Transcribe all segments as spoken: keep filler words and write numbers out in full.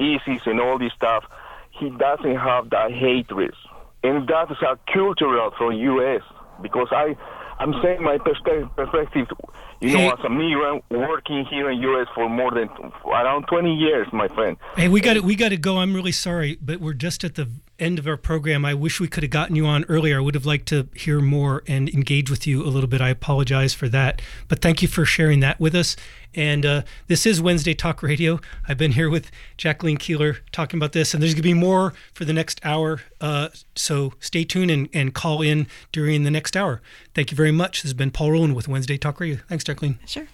ISIS and all this stuff, he doesn't have that hatred. And that is a cultural from U S because I, I'm saying my perspe- perspective, you hey. know, as a migrant working here in U S for more than around twenty years, my friend. Hey, we got to we got to go. I'm really sorry, but we're just at the end of our program. I wish we could have gotten you on earlier. I would have liked to hear more and engage with you a little bit. I apologize for that, but thank you for sharing that with us. And uh, this is Wednesday Talk Radio. I've been here with Jacqueline Keeler talking about this, and there's going to be more for the next hour. Uh, so stay tuned and, and call in during the next hour. Thank you very much. This has been Paul Rowan with Wednesday Talk Radio. Thanks, Jacqueline. Sure.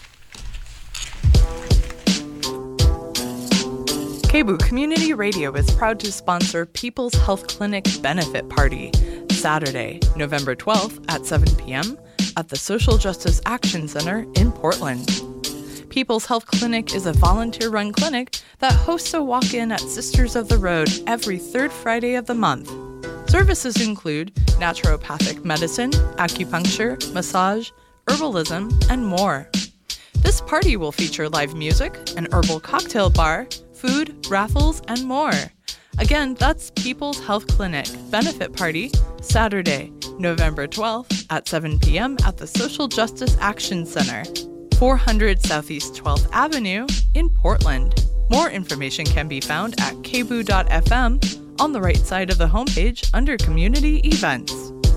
K B U Community Radio is proud to sponsor People's Health Clinic Benefit Party, Saturday, November twelfth at seven p.m. at the Social Justice Action Center in Portland. People's Health Clinic is a volunteer-run clinic that hosts a walk-in at Sisters of the Road every third Friday of the month. Services include naturopathic medicine, acupuncture, massage, herbalism, and more. This party will feature live music, an herbal cocktail bar, food, raffles, and more. Again, that's People's Health Clinic Benefit Party, Saturday, November twelfth at seven p.m. at the Social Justice Action Center, four hundred Southeast twelfth Avenue in Portland. More information can be found at k b u dot f m on the right side of the homepage under Community Events.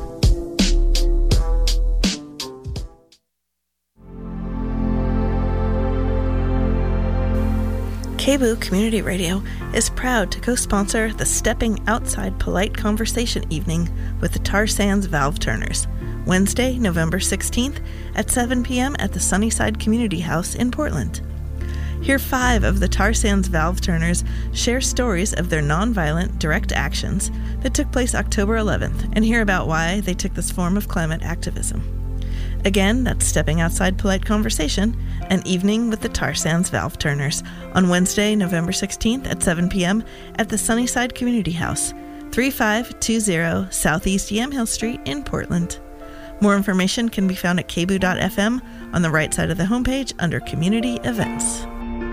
K B U Community Radio is proud to co-sponsor the Stepping Outside Polite Conversation Evening with the Tar Sands Valve Turners, Wednesday, November sixteenth at seven p.m. at the Sunnyside Community House in Portland. Hear five of the Tar Sands Valve Turners share stories of their nonviolent direct actions that took place October eleventh and hear about why they took this form of climate activism. Again, that's Stepping Outside Polite Conversation, an evening with the Tar Sands Valve Turners on Wednesday, November sixteenth at seven p.m. at the Sunnyside Community House, thirty-five twenty Southeast Yamhill Street in Portland. More information can be found at k b u dot f m on the right side of the homepage under Community Events.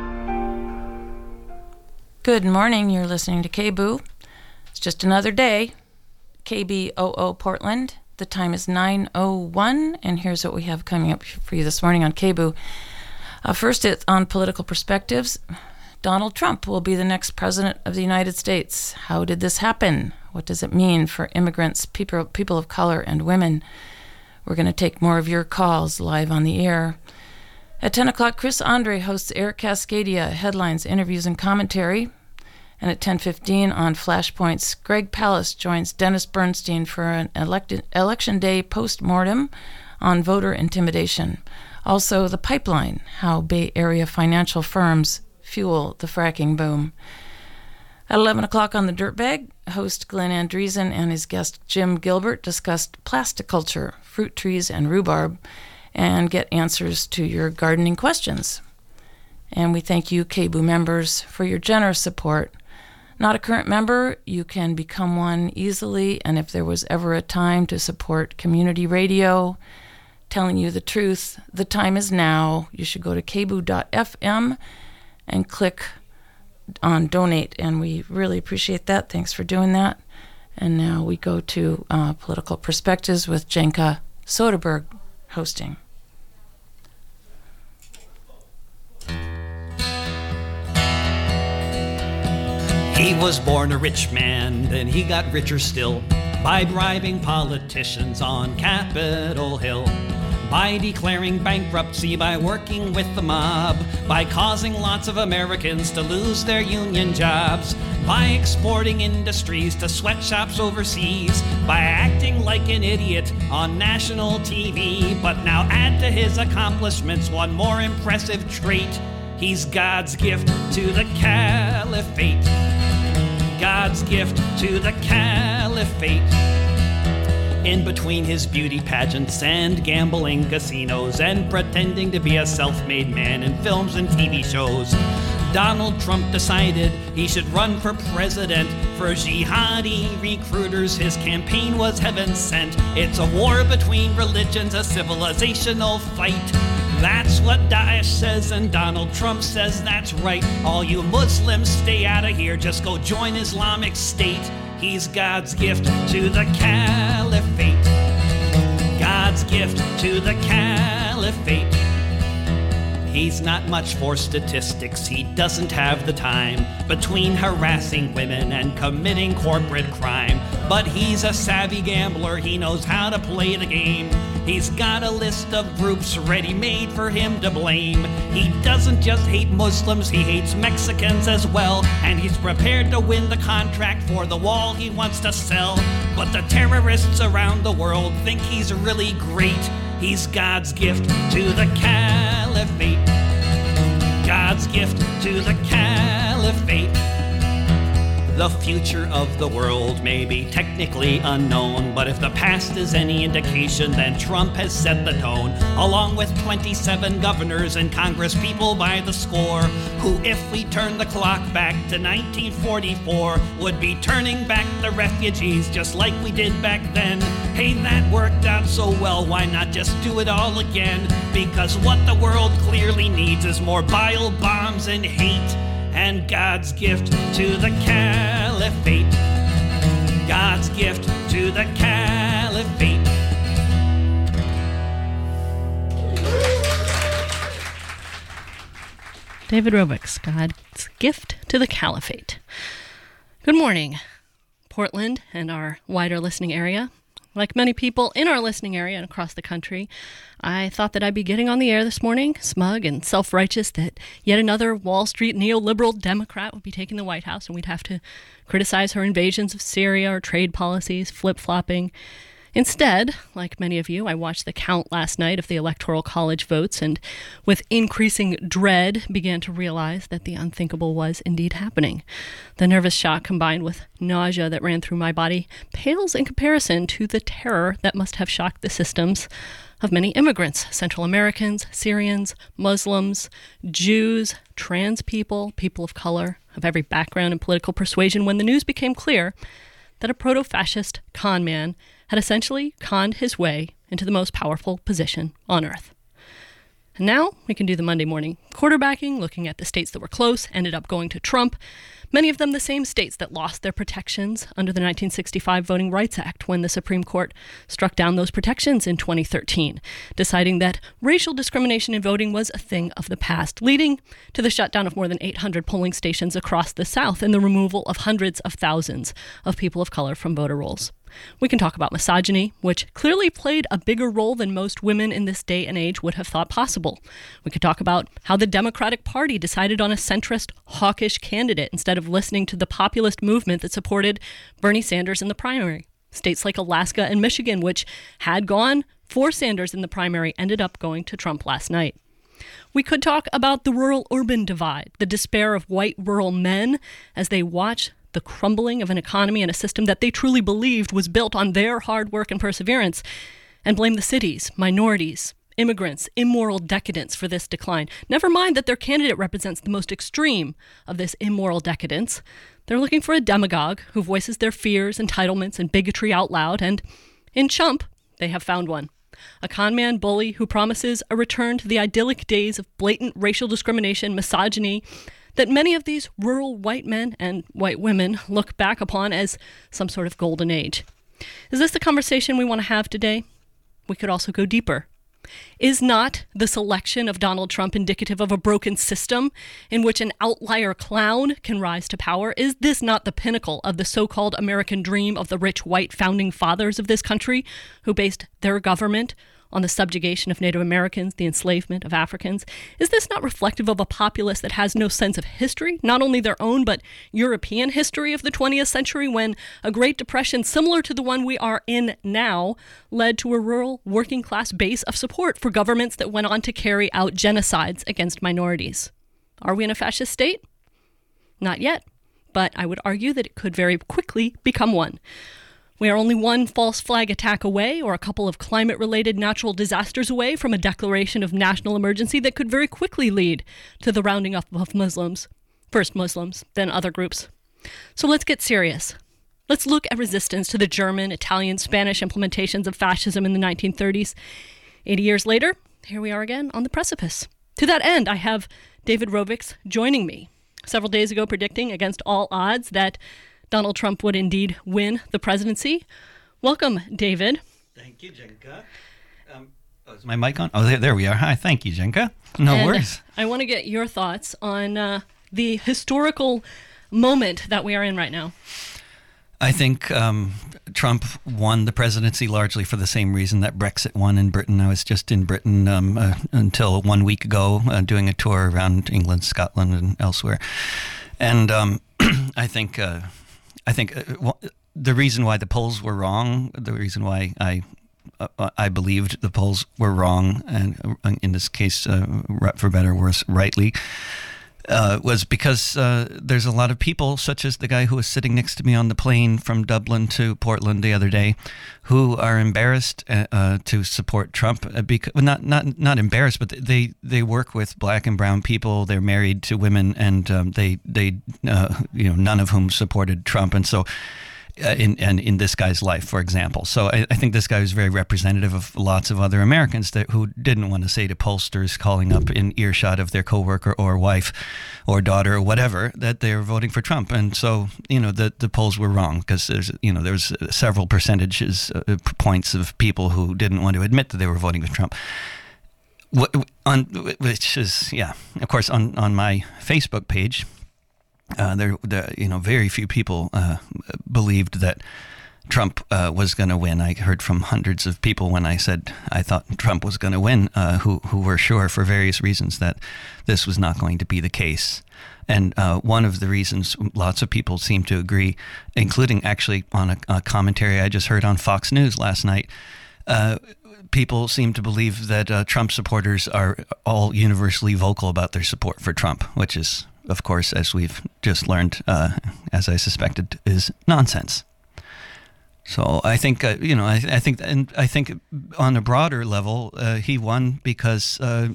Good morning. You're listening to K B U. It's just another day. K B O O Portland. The time is nine oh one, and here's what we have coming up for you this morning on K B U. Uh, first, it's on political perspectives. Donald Trump will be the next president of the United States. How did this happen? What does it mean for immigrants, people, people of color, and women? We're going to take more of your calls live on the air. At ten o'clock, Chris Andre hosts Eric Cascadia, headlines, interviews, and commentary. And at ten fifteen on Flashpoints, Greg Palast joins Dennis Bernstein for an elected, election day post-mortem on voter intimidation. Also, The Pipeline, how Bay Area financial firms fuel the fracking boom. At eleven o'clock on The Dirtbag, host Glenn Andreessen and his guest Jim Gilbert discussed plasticulture, fruit trees, and rhubarb, and get answers to your gardening questions. And we thank you, K B U members, for your generous support. Not a current member, you can become one easily, and if there was ever a time to support community radio, telling you the truth, the time is now. You should go to k b u dot f m and click on donate, and we really appreciate that. Thanks for doing that. And now we go to uh, Political Perspectives with Jenka Soderberg hosting. He was born a rich man, then he got richer still by bribing politicians on Capitol Hill, by declaring bankruptcy, by working with the mob, by causing lots of Americans to lose their union jobs, by exporting industries to sweatshops overseas, by acting like an idiot on national T V. But now add to his accomplishments one more impressive trait. He's God's gift to the caliphate. God's gift to the caliphate. In between his beauty pageants and gambling casinos and pretending to be a self-made man in films and T V shows, Donald Trump decided he should run for president. For jihadi recruiters, his campaign was heaven sent. It's a war between religions, a civilizational fight. That's what Daesh says, and Donald Trump says that's right. All you Muslims, stay out of here, just go join Islamic State. He's God's gift to the caliphate. God's gift to the caliphate. He's not much for statistics, he doesn't have the time between harassing women and committing corporate crime. But he's a savvy gambler, he knows how to play the game. He's got a list of groups ready-made for him to blame. He doesn't just hate Muslims, he hates Mexicans as well. And he's prepared to win the contract for the wall he wants to sell. But the terrorists around the world think he's really great. He's God's gift to the caliphate. God's gift to the caliphate. The future of the world may be technically unknown, but if the past is any indication, then Trump has set the tone, along with twenty-seven governors and Congress people by the score, who, if we turn the clock back to nineteen forty-four, would be turning back the refugees just like we did back then. Hey, that worked out so well, why not just do it all again? Because what the world clearly needs is more bile bombs and hate. And God's gift to the caliphate. God's gift to the caliphate. David Rovics, God's gift to the caliphate. Good morning, Portland and our wider listening area. Like many people in our listening area and across the country, I thought that I'd be getting on the air this morning, smug and self-righteous, that yet another Wall Street neoliberal Democrat would be taking the White House and we'd have to criticize her invasions of Syria or trade policies, flip-flopping. Instead, like many of you, I watched the count last night of the Electoral College votes and with increasing dread began to realize that the unthinkable was indeed happening. The nervous shock combined with nausea that ran through my body pales in comparison to the terror that must have shocked the systems of many immigrants, Central Americans, Syrians, Muslims, Jews, trans people, people of color, of every background and political persuasion when the news became clear that a proto-fascist con man had essentially conned his way into the most powerful position on earth. And now we can do the Monday morning quarterbacking, looking at the states that were close, ended up going to Trump, many of them the same states that lost their protections under the nineteen sixty-five Voting Rights Act when the Supreme Court struck down those protections in twenty thirteen, deciding that racial discrimination in voting was a thing of the past, leading to the shutdown of more than eight hundred polling stations across the South and the removal of hundreds of thousands of people of color from voter rolls. We can talk about misogyny, which clearly played a bigger role than most women in this day and age would have thought possible. We could talk about how the Democratic Party decided on a centrist, hawkish candidate instead of listening to the populist movement that supported Bernie Sanders in the primary. States like Alaska and Michigan, which had gone for Sanders in the primary, ended up going to Trump last night. We could talk about the rural-urban divide, the despair of white rural men as they watch the crumbling of an economy and a system that they truly believed was built on their hard work and perseverance, and blame the cities, minorities, immigrants, immoral decadence for this decline. Never mind that their candidate represents the most extreme of this immoral decadence. They're looking for a demagogue who voices their fears, entitlements, and bigotry out loud, and in Chump, they have found one. A con-man bully who promises a return to the idyllic days of blatant racial discrimination, misogyny, that many of these rural white men and white women look back upon as some sort of golden age. Is this the conversation we want to have today? We could also go deeper. Is not the selection of Donald Trump indicative of a broken system in which an outlier clown can rise to power? Is this not the pinnacle of the so-called American dream of the rich white founding fathers of this country who based their government on the subjugation of Native Americans, the enslavement of Africans? Is this not reflective of a populace that has no sense of history, not only their own, but European history of the twentieth century, when a Great Depression similar to the one we are in now led to a rural working class base of support for governments that went on to carry out genocides against minorities? Are we in a fascist state? Not yet, but I would argue that it could very quickly become one. We are only one false flag attack away or a couple of climate-related natural disasters away from a declaration of national emergency that could very quickly lead to the rounding up of Muslims. First Muslims, then other groups. So let's get serious. Let's look at resistance to the German, Italian, Spanish implementations of fascism in the nineteen thirties. eighty years later, here we are again on the precipice. To that end, I have David Rovics joining me. Several days ago predicting against all odds that Donald Trump would indeed win the presidency. Welcome, David. Thank you, Jenka. Um, oh, is my mic on? Oh, there, there we are. Hi, thank you, Jenka. No and worries. I want to get your thoughts on uh, the historical moment that we are in right now. I think um, Trump won the presidency largely for the same reason that Brexit won in Britain. I was just in Britain um, uh, until one week ago uh, doing a tour around England, Scotland, and elsewhere. And um, I think uh, I think uh, well, the reason why the polls were wrong, the reason why I uh, I believed the polls were wrong, and uh, in this case, uh, for better or worse, rightly, Uh, was because uh, there's a lot of people, such as the guy who was sitting next to me on the plane from Dublin to Portland the other day, who are embarrassed uh, uh, to support Trump. Uh, because well, not not not embarrassed, but they they work with black and brown people. They're married to women, and um, they they uh, you know none of whom supported Trump, and so. Uh, in and in this guy's life, for example. So I, I think this guy was very representative of lots of other Americans that who didn't want to say to pollsters calling up in earshot of their coworker or wife or daughter or whatever that they were voting for Trump. And so, you know, the the polls were wrong because there's, you know, there was several percentages uh, points of people who didn't want to admit that they were voting for Trump. What, on which is, yeah, of course, on, on my Facebook page, Uh, there, there, you know, very few people uh, believed that Trump uh, was going to win. I heard from hundreds of people when I said I thought Trump was going to win, uh, who who were sure for various reasons that this was not going to be the case. And uh, one of the reasons lots of people seem to agree, including actually on a, a commentary I just heard on Fox News last night, uh, people seem to believe that uh, Trump supporters are all universally vocal about their support for Trump, which is, of course, as we've just learned, uh, as I suspected, is nonsense. So I think, uh, you know, I, I think, and I think on a broader level, uh, he won because uh,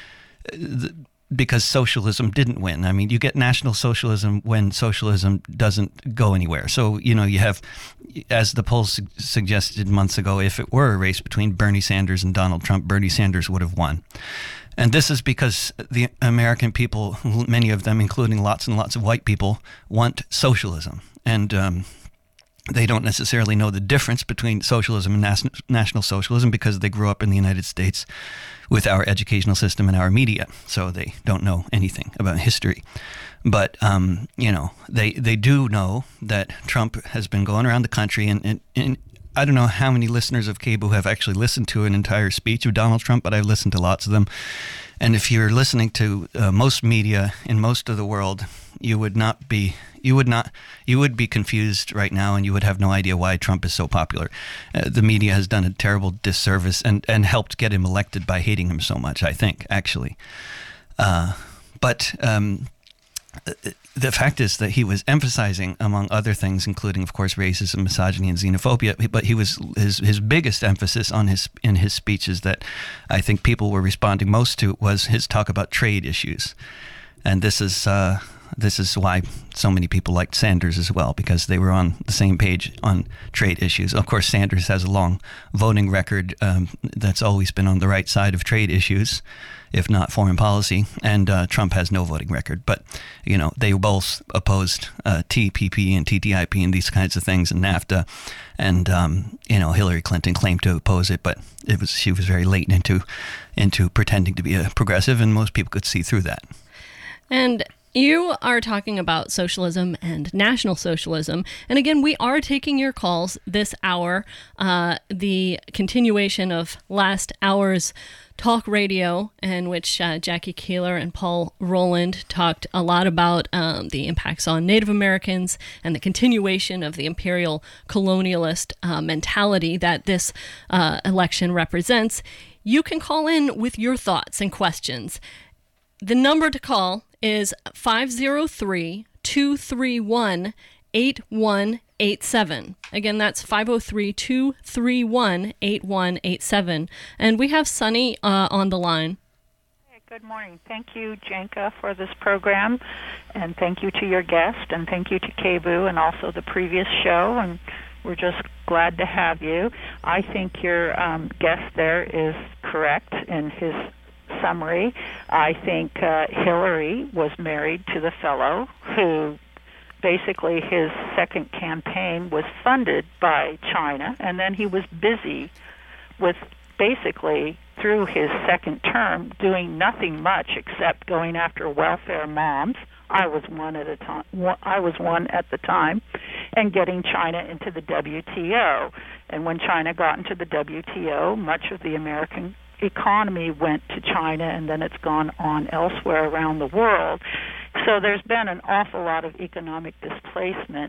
the, because socialism didn't win. I mean, you get National Socialism when socialism doesn't go anywhere. So, you know, you have, as the polls su- suggested months ago, if it were a race between Bernie Sanders and Donald Trump, Bernie Sanders would have won. And this is because the American people, many of them, including lots and lots of white people, want socialism. And um, they don't necessarily know the difference between socialism and nas- national socialism because they grew up in the United States with our educational system and our media. So they don't know anything about history. But, um, you know, they, they do know that Trump has been going around the country and, and, and I don't know how many listeners of K B O have actually listened to an entire speech of Donald Trump, but I've listened to lots of them. And if you're listening to uh, most media in most of the world, you would not be, you would not, you would be confused right now, and you would have no idea why Trump is so popular. Uh, the media has done a terrible disservice and, and helped get him elected by hating him so much, I think, actually. Uh, but um, the fact is that he was emphasizing, among other things, including, of course, racism, misogyny, and xenophobia, but he was his his biggest emphasis on his in his speeches that I think people were responding most to was his talk about trade issues, and this is uh, this is why so many people liked Sanders as well, because they were on the same page on trade issues. Of course, Sanders has a long voting record um, that's always been on the right side of trade issues, if not foreign policy, and uh, Trump has no voting record. But, you know, they both opposed uh, T P P and T T I P and these kinds of things, and NAFTA, and, um, you know, Hillary Clinton claimed to oppose it, but it was she was very late into, into pretending to be a progressive, and most people could see through that. And you are talking about socialism and National Socialism. And again, we are taking your calls this hour, uh, the continuation of last hour's talk radio, in which uh, Jackie Keeler and Paul Rowland talked a lot about um, the impacts on Native Americans and the continuation of the imperial colonialist uh, mentality that this uh, election represents. You can call in with your thoughts and questions. The number to call is five oh three, two three one, eight one eight seven. Again, that's five oh three, two three one, eight one eight seven. And we have Sunny uh, on the line. Hey, good morning. Thank you, Jenka, for this program, and thank you to your guest, and thank you to K B O and also the previous show, and we're just glad to have you. I think your um, guest there is correct in his summary. I think uh, Hillary was married to the fellow who basically his second campaign was funded by China, and then he was busy with basically through his second term doing nothing much except going after welfare moms. I was one at a time. I was one at the time, and getting China into the W T O. And when China got into the W T O, much of the American economy went to China, and then it's gone on elsewhere around the world. So there's been an awful lot of economic displacement.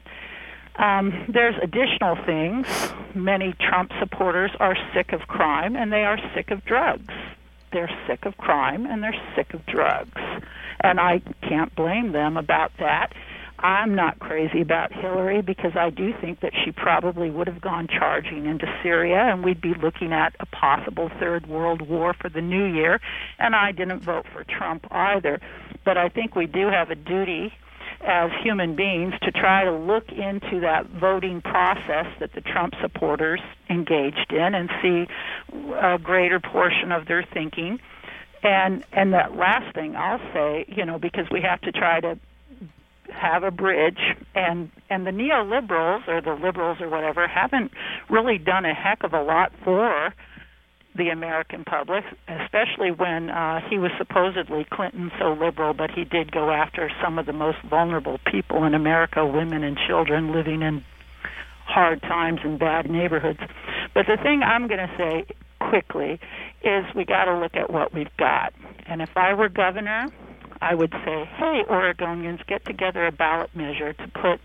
Um, there's additional things. Many Trump supporters are sick of crime, and they are sick of drugs. They're sick of crime, and they're sick of drugs. And I can't blame them about that. I'm not crazy about Hillary because I do think that she probably would have gone charging into Syria, and we'd be looking at a possible third world war for the new year. And I didn't vote for Trump either. But I think we do have a duty as human beings to try to look into that voting process that the Trump supporters engaged in and see a greater portion of their thinking. And and that last thing I'll say, you know, because we have to try to have a bridge, and and the neoliberals or the liberals or whatever haven't really done a heck of a lot for the American public, especially when uh, he was supposedly Clinton so liberal, but he did go after some of the most vulnerable people in America, women and children living in hard times and bad neighborhoods. But the thing I'm going to say quickly is we got to look at what we've got. And if I were governor, I would say, hey, Oregonians, get together a ballot measure to put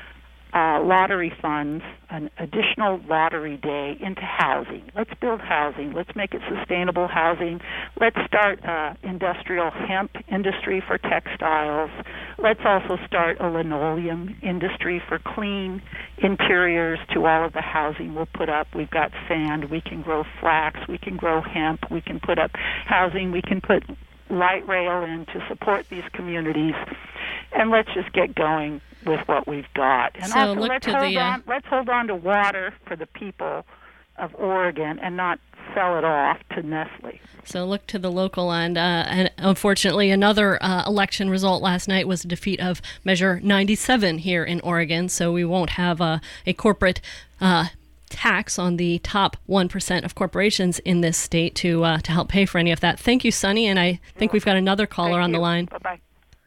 uh, lottery funds, an additional lottery day into housing. Let's build housing. Let's make it sustainable housing. Let's start uh, industrial hemp industry for textiles. Let's also start a linoleum industry for clean interiors to all of the housing we'll put up. We've got sand. We can grow flax. We can grow hemp. We can put up housing. We can put light rail in to support these communities, and let's just get going with what we've got. And so also, look let's to hold the, uh... on. Let's hold on to water for the people of Oregon and not sell it off to Nestle. So look to the local end. Uh, and unfortunately, another uh, election result last night was a defeat of Measure ninety-seven here in Oregon. So we won't have a, a corporate Uh, tax on the top one percent of corporations in this state to uh, to help pay for any of that. Thank you, Sonny, and I think we've got another caller Thank on you. the line. Bye-bye.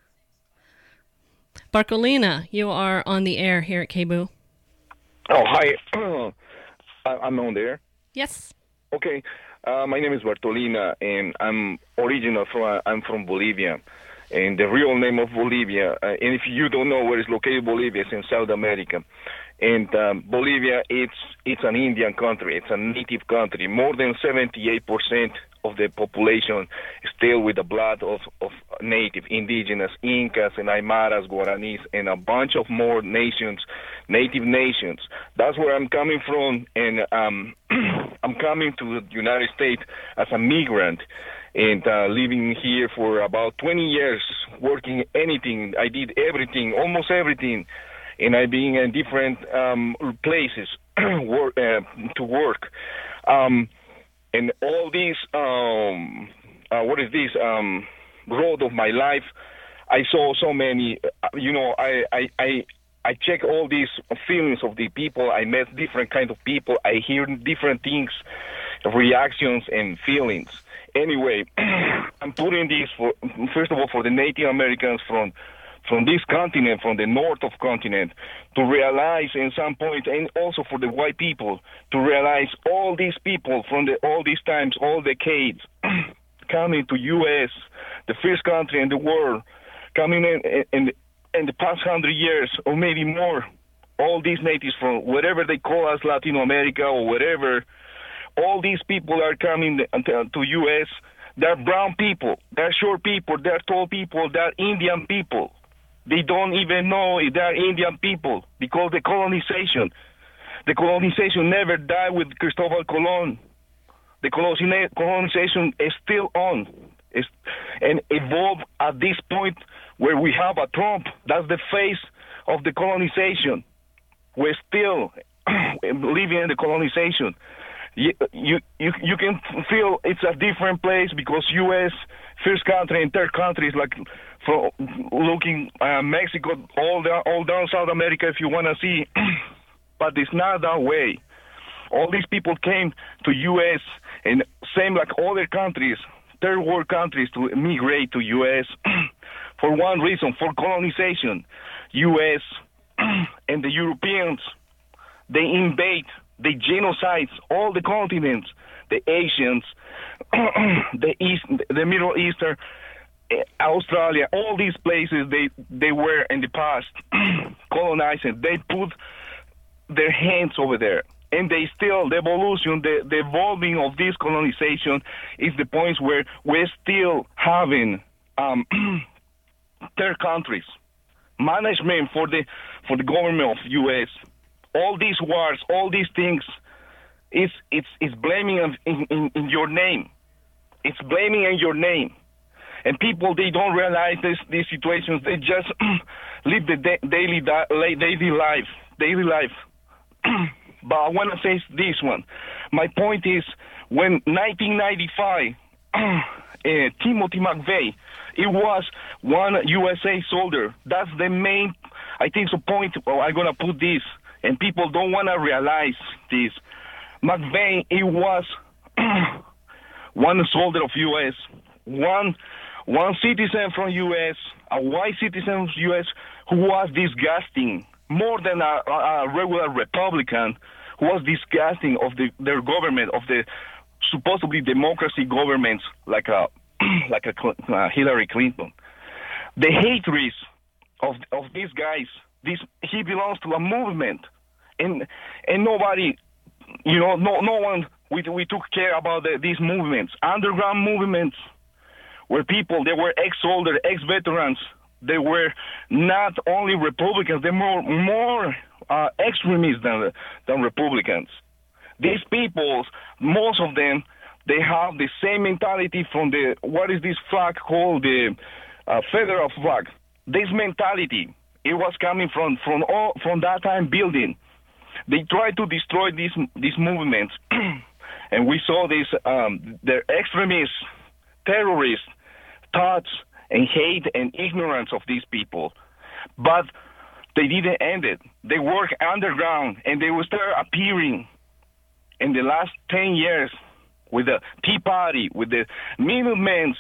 Barcolina, you are on the air here at K B O. Oh, hi. I'm on there. Yes. Okay. Uh, my name is Bartolina, and I'm original from, I'm from Bolivia. And the real name of Bolivia, uh, and if you don't know where is located Bolivia, it's in South America. And um, Bolivia, it's it's an Indian country. It's a native country. More than seventy-eight percent of the population is still with the blood of, of native, indigenous, Incas and Aymaras, Guaranis, and a bunch of more nations, native nations. That's where I'm coming from, and um, I'm coming to the United States as a migrant. And uh, living here for about twenty years, working anything. I did everything, almost everything. And I've been in different um, places work, uh, to work. Um, and all these, um, uh, what is this, um, road of my life, I saw so many, uh, you know, I, I, I, I check all these feelings of the people. I met different kind of people. I hear different things, reactions and feelings. Anyway, I'm putting this, for first of all, for the Native Americans from from this continent, from the north of continent, to realize in some point, and also for the white people, to realize all these people from the, all these times, all decades, coming to U S, the first country in the world, coming in in, in the past hundred years, or maybe more, all these natives from whatever they call us, Latin America or whatever, all these people are coming to U S. They're brown people, they're short people, they're tall people, they're Indian people. They don't even know if they're Indian people because the colonization, the colonization never died with Cristobal Colon. The colonization is still on, it's, and evolved at this point where we have a Trump. That's the face of the colonization. We're still living in the colonization. you, you, you, you can feel it's a different place because U S, first country and third countries, like for looking uh, Mexico, all, the, all down South America if you want to see. But it's not that way. All these people came to U S and same like other countries, third world countries, to immigrate to U S for one reason, for colonization. U S and the Europeans, they invade, they genocide all the continents, the Asians, the East, the Middle Eastern, Australia, all these places they, they were in the past colonizing. They put their hands over there. And they still, the evolution, the, the evolving of this colonization is the points where we're still having um, third countries, management for the for the government of U S. All these wars, all these things, it's it's it's blaming in, in, in your name. It's blaming in your name. And people, they don't realize this, these situations. They just live the da- daily di- daily life, daily life. But I want to say this one. My point is, when nineteen ninety-five, uh, Timothy McVeigh, it was one U S A soldier. That's the main, I think, so point. Well, I'm going to put this, and people don't want to realize this. McVeigh, it was one soldier of U S, one one citizen from U S, a white citizen of U S who was disgusting, more than a, a regular Republican, who was disgusting of the, their government, of the supposedly democracy governments like a like a uh, Hillary Clinton. The hatred of of these guys, this he belongs to a movement, and and nobody, you know, no no one we we took care about the, these movements, underground movements, where people, they were ex-soldiers, ex-veterans. They were not only Republicans, they were more, more uh, extremists than, than Republicans. These people, most of them, they have the same mentality from the, what is this flag called, the uh, federal flag. This mentality, it was coming from from all, from that time building. They tried to destroy these these movements, and we saw this, um, their extremist, terrorist thoughts, and hate and ignorance of these people. But they didn't end it. They work underground, and they will start appearing in the last ten years with the Tea Party, with the Minutemen,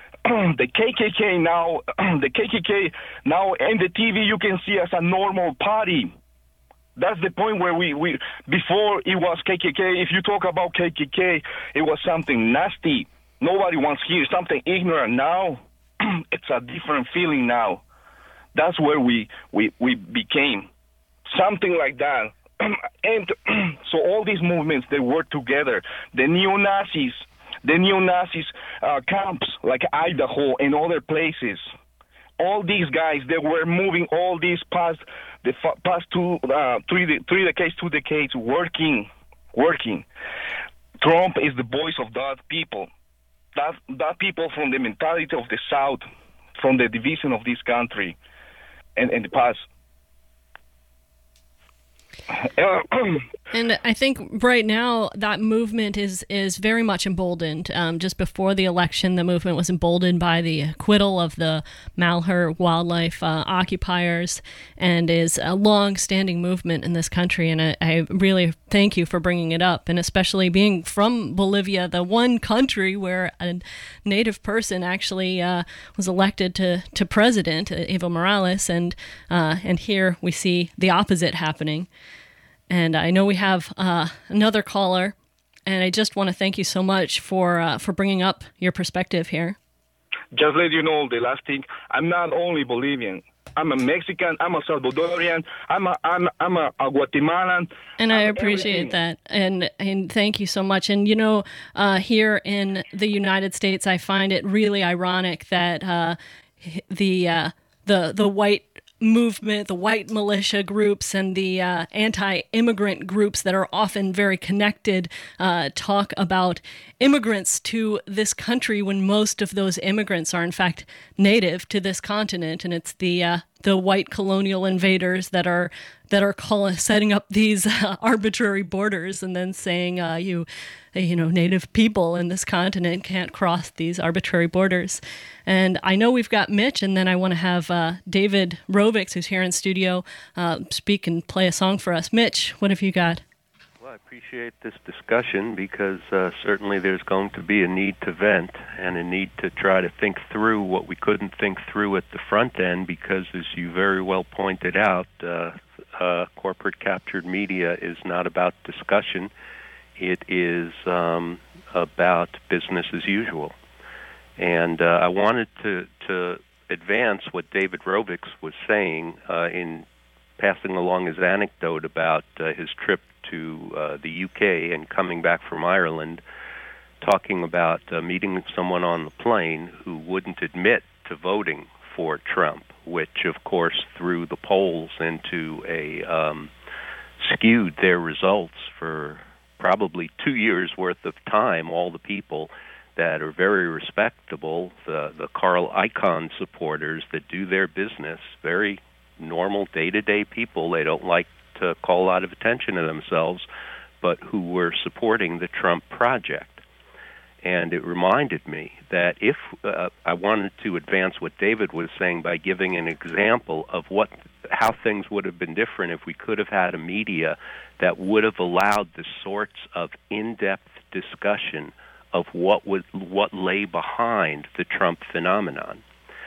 the K K K now, the K K K now in the T V you can see as a normal party. That's the point where we, we before it was K K K, if you talk about K K K, it was something nasty. Nobody wants to hear something ignorant. Now, it's a different feeling now. That's where we, we, we became. Something like that. And so all these movements, they work together. The neo-Nazis, the neo-Nazis uh, camps like Idaho and other places. All these guys, they were moving all these past the past two, uh, three, three decades, two decades, working, working. Trump is the voice of that people. That that people from the mentality of the South, from the division of this country, and, and the past. And I think right now that movement is is very much emboldened. Um, just before the election, the movement was emboldened by the acquittal of the Malheur wildlife uh, occupiers, and is a long-standing movement in this country. And I, I really thank you for bringing it up, and especially being from Bolivia, the one country where a native person actually uh, was elected to, to president, Evo Morales, and uh, and here we see the opposite happening. And I know we have uh, another caller, and I just want to thank you so much for uh, for bringing up your perspective here. Just let you know the last thing. I'm not only Bolivian. I'm a Mexican. I'm a Salvadorian. I'm a I'm I'm a, a Guatemalan. And I I'm appreciate everything. that. And and thank you so much. And you know, uh, here in the United States, I find it really ironic that uh, the uh, the the white movement, the white militia groups, and the uh, anti-immigrant groups that are often very connected uh, talk about immigrants to this country when most of those immigrants are in fact native to this continent. And it's the uh, the white colonial invaders that are that are calling, setting up these uh, arbitrary borders, and then saying uh, you, you know, Native people in this continent can't cross these arbitrary borders. And I know we've got Mitch, and then I want to have uh, David Rovics, who's here in studio, uh, speak and play a song for us. Mitch, what have you got? Well, I appreciate this discussion because uh, certainly there's going to be a need to vent and a need to try to think through what we couldn't think through at the front end because, as you very well pointed out, uh, uh, corporate captured media is not about discussion. It is um, about business as usual. And uh, I wanted to, to advance what David Rovics was saying uh, in passing along his anecdote about uh, his trip to uh, the U K and coming back from Ireland, talking about uh, meeting someone on the plane who wouldn't admit to voting for Trump, which, of course, threw the polls into a um, skewed their results for probably two years' worth of time. All the people that are very respectable, the, the Carl Icahn supporters that do their business, very normal day-to-day people. They don't like to call a lot of attention to themselves, but who were supporting the Trump project. And it reminded me that if uh, I wanted to advance what David was saying by giving an example of what how things would have been different if we could have had a media that would have allowed the sorts of in-depth discussion of what was what lay behind the Trump phenomenon.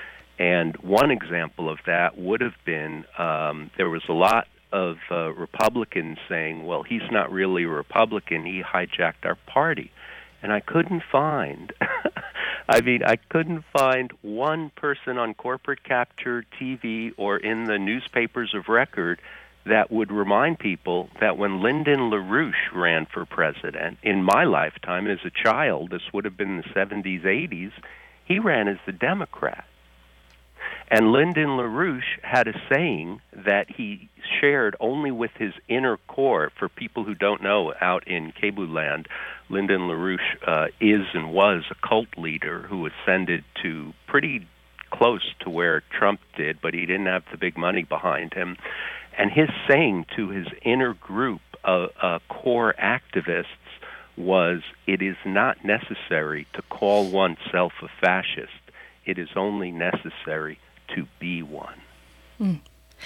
And one example of that would have been um, there was a lot of uh, Republicans saying, well, he's not really a Republican, he hijacked our party. And I couldn't find, I mean, I couldn't find one person on corporate capture T V or in the newspapers of record that would remind people that when Lyndon LaRouche ran for president, in my lifetime as a child, this would have been the seventies, eighties, he ran as the Democrat. And Lyndon LaRouche had a saying that he shared only with his inner core. For people who don't know, out in Cebu land, Lyndon LaRouche uh, is and was a cult leader who ascended to pretty close to where Trump did, but he didn't have the big money behind him. And his saying to his inner group of uh, core activists was, it is not necessary to call oneself a fascist. It is only necessary to be one. Mm.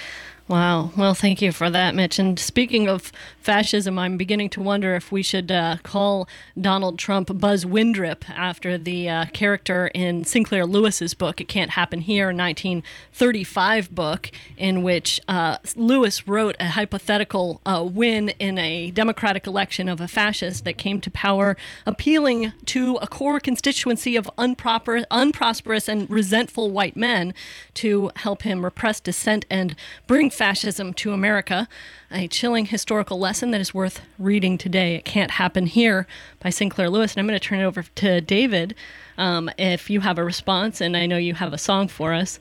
Wow. Well, thank you for that, Mitch. And speaking of fascism, I'm beginning to wonder if we should uh, call Donald Trump Buzz Windrip after the uh, character in Sinclair Lewis's book, It Can't Happen Here, nineteen thirty-five book, in which uh, Lewis wrote a hypothetical uh, win in a Democratic election of a fascist that came to power, appealing to a core constituency of unproper, unprosperous and resentful white men to help him repress dissent and bring fascism to America, a chilling historical lesson that is worth reading today. It Can't Happen Here by Sinclair Lewis. And I'm going to turn it over to David um, if you have a response, and I know you have a song for us.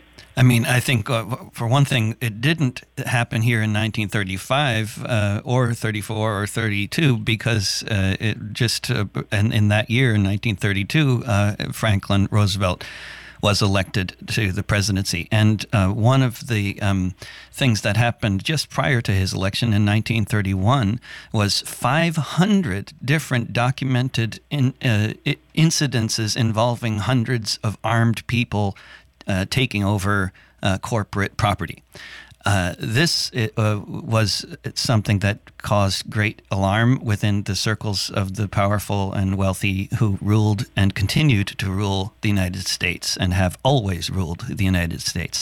I mean, I think, uh, for one thing, it didn't happen here in nineteen thirty-five uh, or thirty-four or thirty-two because uh, it just, uh, and in that year, in nineteen thirty-two, uh, Franklin Roosevelt was elected to the presidency. And uh, one of the um, things that happened just prior to his election in nineteen thirty-one was five hundred different documented in, uh, incidences involving hundreds of armed people uh, taking over uh, corporate property. Uh, this uh, was something that caused great alarm within the circles of the powerful and wealthy who ruled and continued to rule the United States and have always ruled the United States.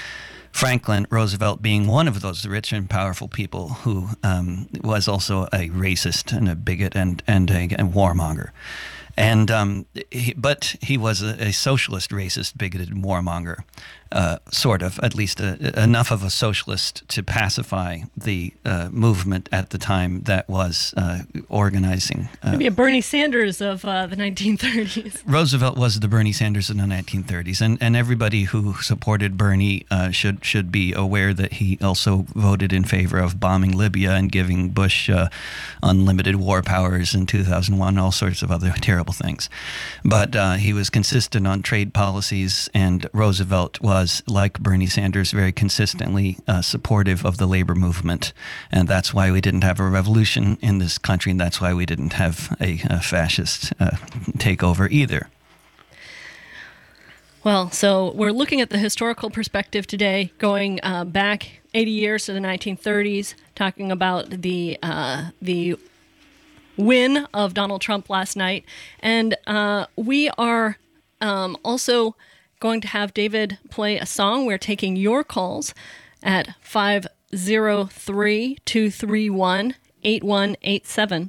Franklin Roosevelt being one of those rich and powerful people who um, was also a racist and a bigot and, and a, a warmonger. And um, he, but he was a, a socialist, racist, bigoted warmonger, uh, sort of, at least a, enough of a socialist to pacify the uh, movement at the time that was uh, organizing. Uh, Maybe a Bernie Sanders of uh, the nineteen thirties. Roosevelt was the Bernie Sanders of the nineteen thirties, and, and everybody who supported Bernie uh, should should be aware that he also voted in favor of bombing Libya and giving Bush uh, unlimited war powers in two thousand one, all sorts of other terrible things. But uh, he was consistent on trade policies, and Roosevelt was was, like Bernie Sanders, very consistently uh, supportive of the labor movement. And that's why we didn't have a revolution in this country, and that's why we didn't have a, a fascist uh, takeover either. Well, so we're looking at the historical perspective today, going uh, back eighty years to the nineteen thirties, talking about the uh, the win of Donald Trump last night. And uh, we are um, also going to have David play a song. We're taking your calls at five oh three, two three one, eight one eight seven.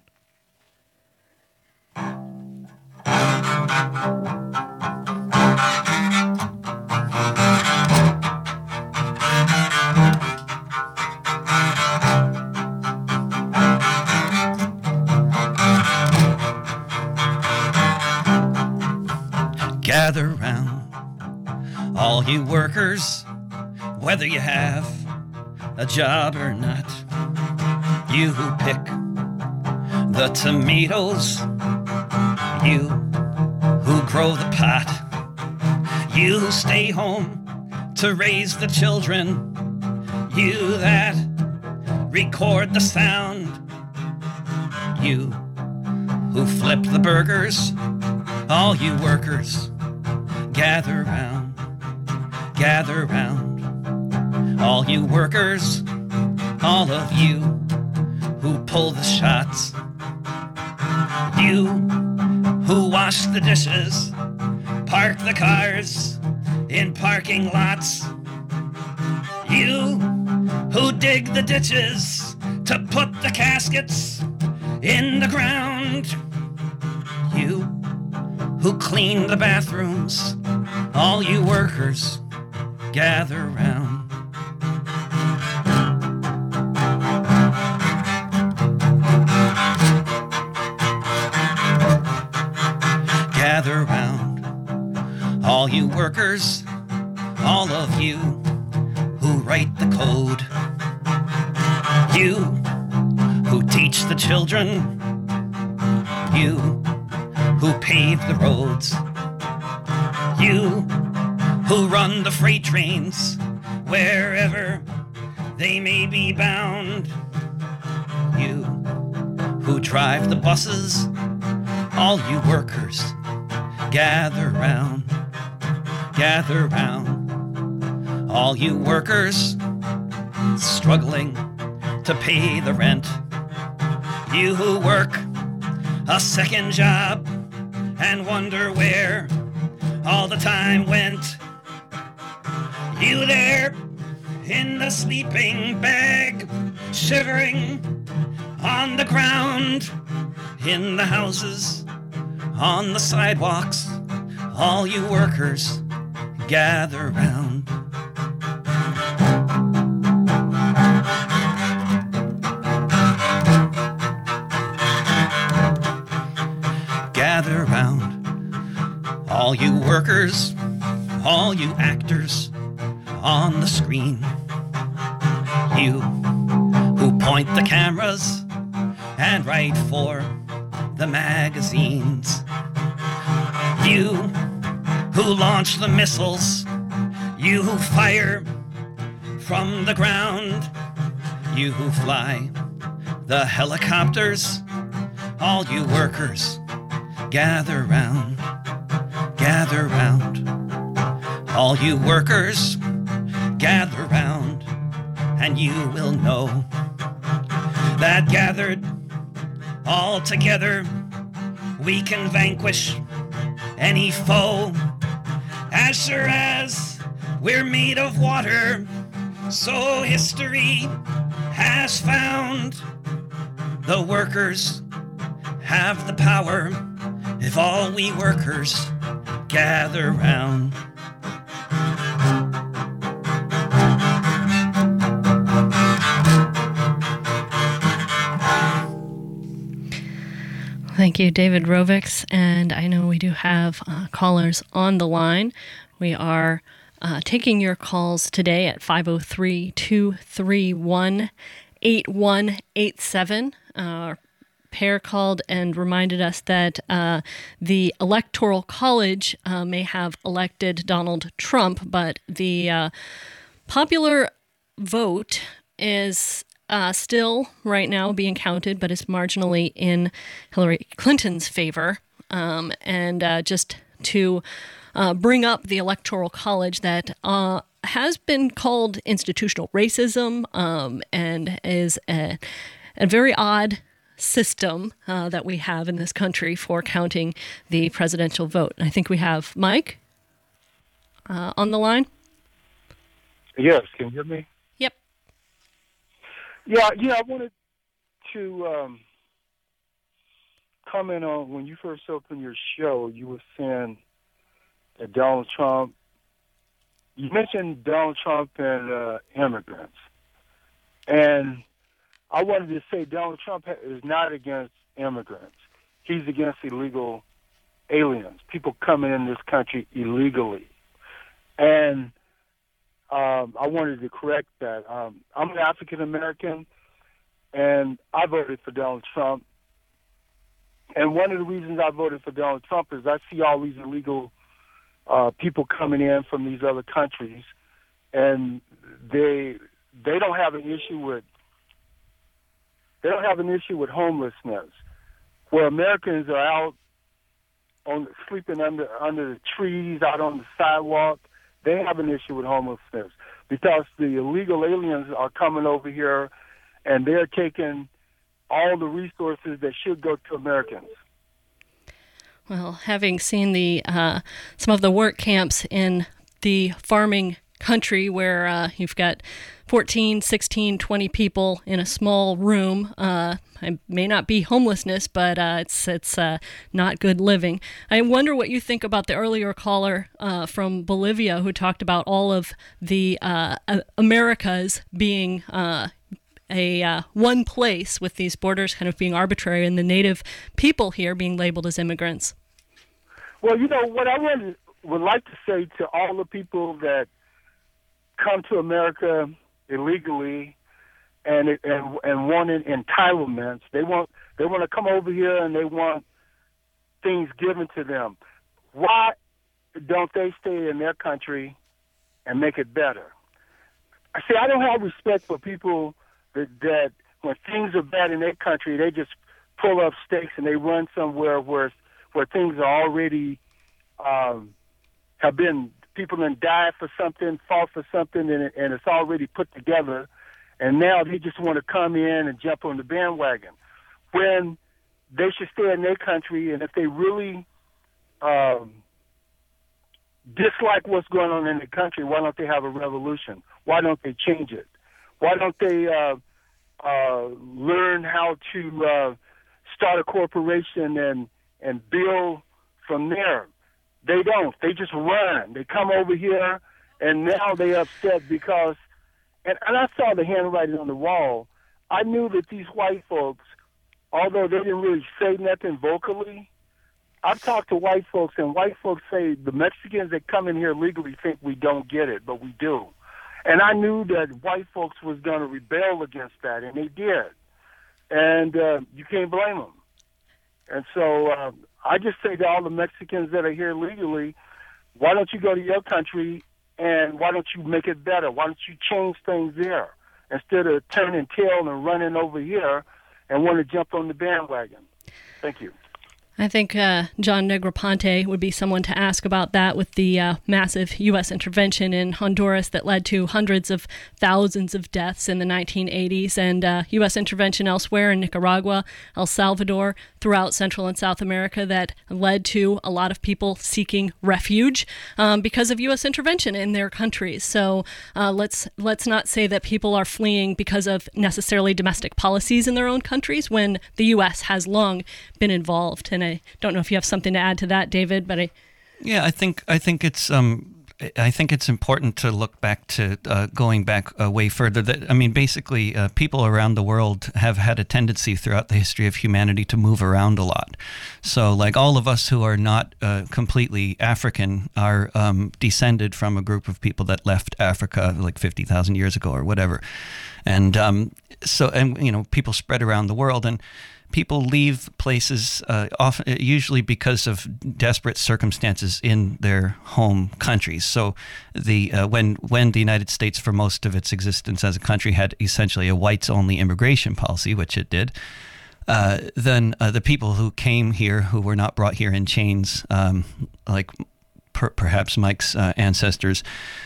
Gather round, all you workers, whether you have a job or not. You who pick the tomatoes, you who grow the pot, you who stay home to raise the children, you that record the sound, you who flip the burgers, all you workers, gather round, gather round. All you workers, all of you who pull the shots, you who wash the dishes, park the cars in parking lots, you who dig the ditches to put the caskets in the ground, you who clean the bathrooms, all you workers, gather round. Gather round, all you workers, all of you who write the code, you who teach the children, you who pave the roads, you who run the freight trains wherever they may be bound, you who drive the buses, all you workers, gather round, gather round. All you workers struggling to pay the rent, you who work a second job and wonder where all the time went, you there in the sleeping bag, shivering on the ground, in the houses, on the sidewalks, all you workers, gather round. Gather round, all you workers, all you actors on the screen, you who point the cameras and write for the magazines, you who launch the missiles, you who fire from the ground, you who fly the helicopters, all you workers, gather round, gather round. All you workers, gather round, and you will know that gathered all together we can vanquish any foe. As sure as we're made of water, so history has found the workers have the power if all we workers gather round. Thank you, David Rovics. And I know we do have uh, callers on the line. We are uh, taking your calls today at five oh three, two three one, eight one eight seven. Uh, Pear called and reminded us that uh, the Electoral College uh, may have elected Donald Trump, but the uh, popular vote is uh, still right now being counted, but is marginally in Hillary Clinton's favor. Um, and uh, just to uh, bring up the Electoral College, that uh, has been called institutional racism um, and is a, a very odd system uh, that we have in this country for counting the presidential vote. And I think we have Mike uh, on the line. Yes, can you hear me? Yep. Yeah, yeah, I wanted to um, comment on when you first opened your show, you were saying that Donald Trump, you mentioned Donald Trump and uh, immigrants. And I wanted to say Donald Trump is not against immigrants. He's against illegal aliens, people coming in this country illegally. And um, I wanted to correct that. Um, I'm an African American, and I voted for Donald Trump. And one of the reasons I voted for Donald Trump is I see all these illegal uh, people coming in from these other countries, and they they don't have an issue with they don't have an issue with homelessness, where Americans are out on sleeping under under the trees, out on the sidewalk. They have an issue with homelessness because the illegal aliens are coming over here, and they're taking all the resources that should go to Americans. Well, having seen the uh, some of the work camps in the farming country where uh, you've got fourteen, sixteen, twenty people in a small room, uh, it may not be homelessness, but uh, it's it's uh, not good living. I wonder what you think about the earlier caller uh, from Bolivia who talked about all of the uh, Americas being uh, a uh, one place with these borders kind of being arbitrary and the native people here being labeled as immigrants. Well, you know, what I would, would like to say to all the people that come to America illegally and and and wanting entitlements, they want they want to come over here and they want things given to them. Why don't they stay in their country and make it better? I see. I don't have respect for people that, that when things are bad in their country, they just pull up stakes and they run somewhere where where things are already um, have been. People done died for something, fought for something, and, and it's already put together. And now they just want to come in and jump on the bandwagon when they should stay in their country. And if they really um, dislike what's going on in the country, why don't they have a revolution? Why don't they change it? Why don't they uh, uh, learn how to uh, start a corporation and, and build from there? They don't. They just run. They come over here, and now they're upset because, and, and I saw the handwriting on the wall. I knew that these white folks, although they didn't really say nothing vocally, I've talked to white folks, and white folks say the Mexicans that come in here legally think we don't get it, but we do. And I knew that white folks was going to rebel against that, and they did. And uh, you can't blame them. And so uh, I just say to all the Mexicans that are here legally, why don't you go to your country and why don't you make it better? Why don't you change things there instead of turning tail and running over here and want to jump on the bandwagon? Thank you. I think uh, John Negroponte would be someone to ask about that with the uh, massive U S intervention in Honduras that led to hundreds of thousands of deaths in the nineteen eighties, and uh, U S intervention elsewhere in Nicaragua, El Salvador, throughout Central and South America that led to a lot of people seeking refuge um, because of U S intervention in their countries. So uh, let's let's not say that people are fleeing because of necessarily domestic policies in their own countries when the U S has long been involved. And I don't know if you have something to add to that, David, but I... Yeah, I think I think it's um, I think it's important to look back to uh, going back uh, way further. That I mean, basically, uh, people around the world have had a tendency throughout the history of humanity to move around a lot. So, like all of us who are not uh, completely African are um, descended from a group of people that left Africa like fifty thousand years ago or whatever. And um, so, and you know, people spread around the world, and people leave places uh, often, usually because of desperate circumstances in their home countries. So, the uh, when when the United States, for most of its existence as a country, had essentially a whites-only immigration policy, which it did, uh, then uh, the people who came here, who were not brought here in chains, um, like per- perhaps Mike's uh, ancestors.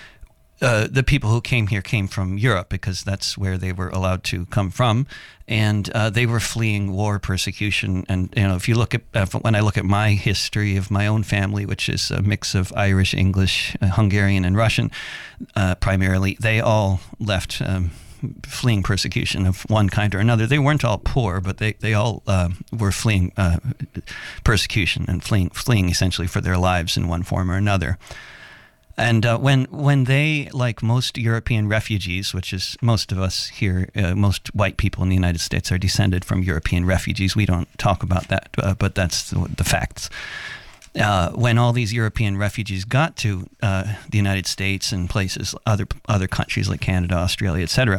Uh, the people who came here came from Europe because that's where they were allowed to come from, and uh, they were fleeing war, persecution, and you know if you look at uh, when I look at my history of my own family, which is a mix of Irish, English, uh, Hungarian, and Russian, uh, primarily, they all left um, fleeing persecution of one kind or another. They weren't all poor, but they they all uh, were fleeing uh, persecution and fleeing fleeing essentially for their lives in one form or another. And uh, when when they, like most European refugees, which is most of us here, uh, most white people in the United States are descended from European refugees. We don't talk about that, uh, but that's the, the facts. Uh, when all these European refugees got to uh, the United States and places, other other countries like Canada, Australia, et cetera,